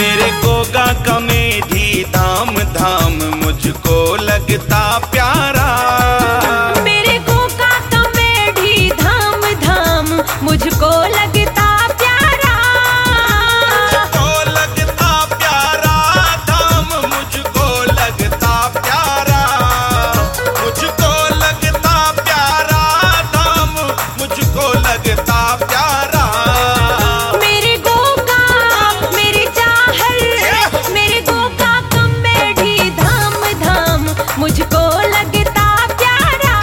मेरे गोगा कमेधी धाम धाम मुझको लगता प्यारा। मेरे गोगा कमेधी धाम धाम मुझको लगता प्यारा। मुझको लगता प्यारा धाम मुझको लगता प्यारा। मुझको लगता प्यारा धाम मुझको लगता प्यारा। मेरे गोगा मेरे चाहर मेरे गोगा कमेधी धाम धाम मुझको लगता प्यारा।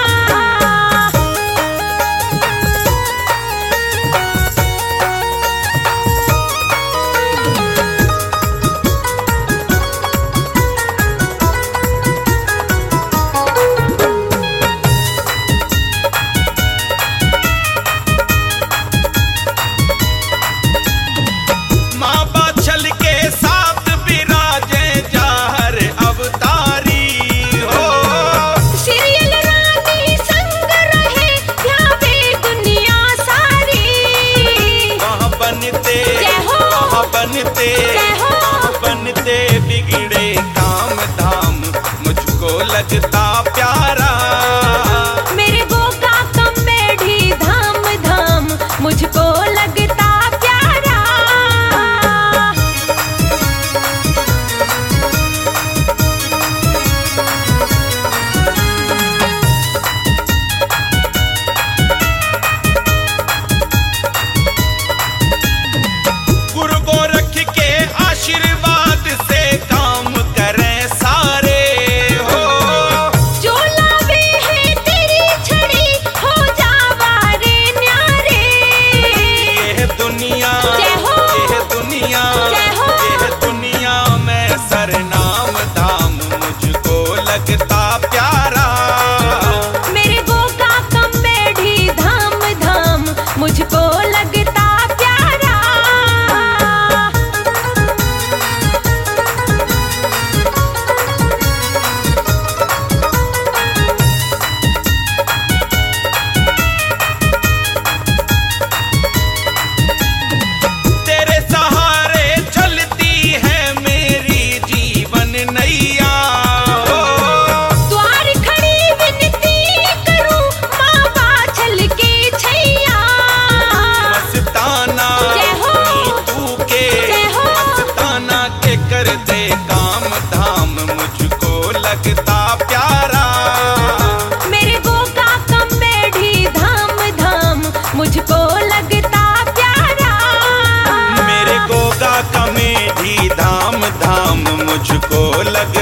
माँ बाछल के साथ विराजे जाहर अवतारी हो। सीरियल रानी संग रहे ध्यावे दुनिया सारी। वहाँ बनते जय हो। वहाँ बनते जय हो। वहाँ बनते बिगड़े काम धाम मुझको लगता प्यारा। मेरे गोगा कमेधी धाम धाम मुझको लगता प्यारा। गुरु गोरख के आशीर्वाद से काम करें सारे हो। जो लावे है तेरी छड़ी हो जावा रे न्यारे। ये दुनिया जय हो। ये दुनिया जय हो। ये दुनिया में सरनाम धाम मुझको लगता प्यारा। मेरे गोगा कमेधी धाम धाम मुझको लगता प्यारा। तेरे सहारे चलती है मेरी जीवन नैया हो। द्वार खड़ी विनती करूं माँ बाछल की छैया। मस्ताना जय हो। नीतू के जय हो। मस्ताना के कर दे काम धाम मुझको लगता प्यारा। मेरे गोगा कमेधी धाम धाम मुझको लगता प्यारा। मेरे गोगा कमेधी धाम धाम मुझको लग